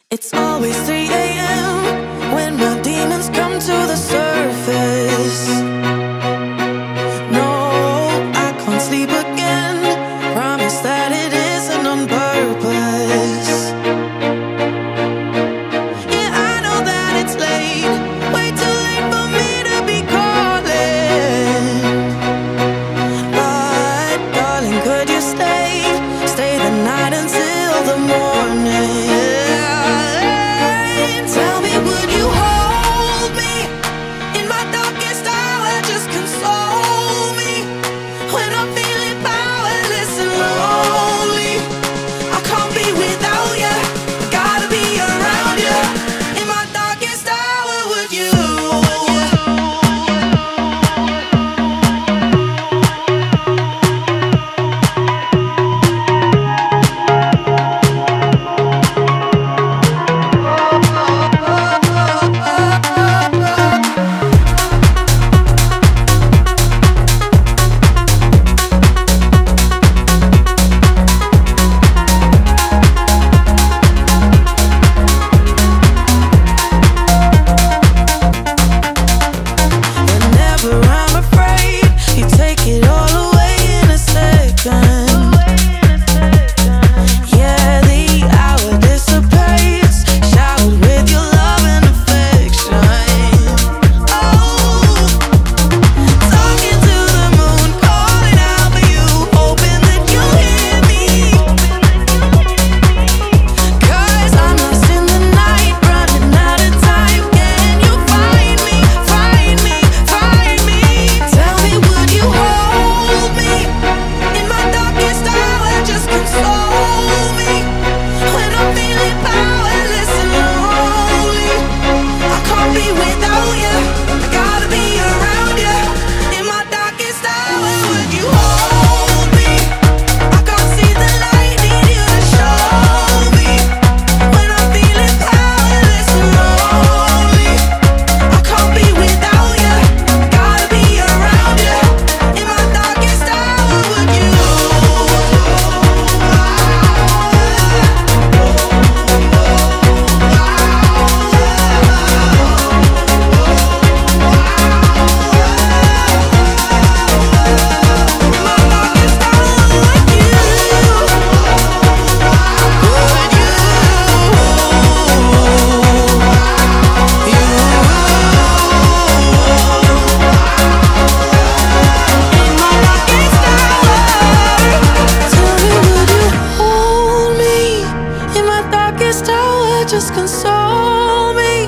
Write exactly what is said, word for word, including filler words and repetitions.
It's always three a m when my demons come to the surface. No, I can't sleep again. Promise that it isn't on purpose. Yeah, I know that it's late, way too late for me to be calling. But darling, could you stay, stay the night until the morning? Just console me